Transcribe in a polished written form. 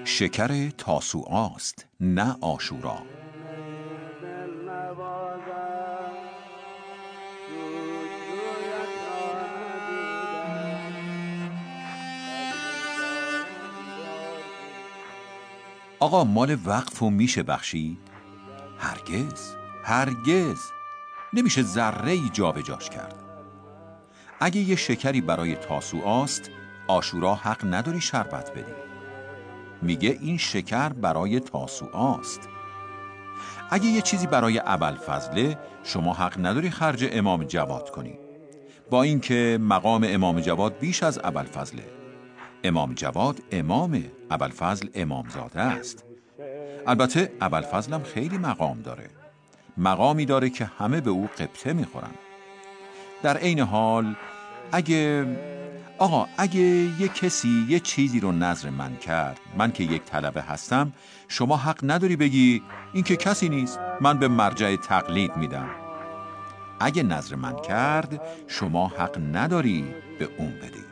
شکر تاسوعاست نه عاشورا. آقا مال وقفو میشه بخشید؟ هرگز نمیشه ذره‌ای جابجاش کرد. اگه یه شکری برای تاسوعاست، عاشورا حق نداری شربت بدی. میگه این شکر برای تاسوعاست. اگه یه چیزی برای ابوالفضله، شما حق نداری خرج امام جواد کنی، با اینکه مقام امام جواد بیش از ابوالفضله. امام جواد امامه، ابوالفضل امامزاده است. البته ابوالفضل هم خیلی مقام داره، مقامی داره که همه به او قبطه میخورن. در عین حال اگه یه کسی یه چیزی رو نذر من کرد، من که یک طلبه هستم، شما حق نداری بگی این که کسی نیست، من به مرجع تقلید میدم. اگه نذر من کرد، شما حق نداری به اون بدی.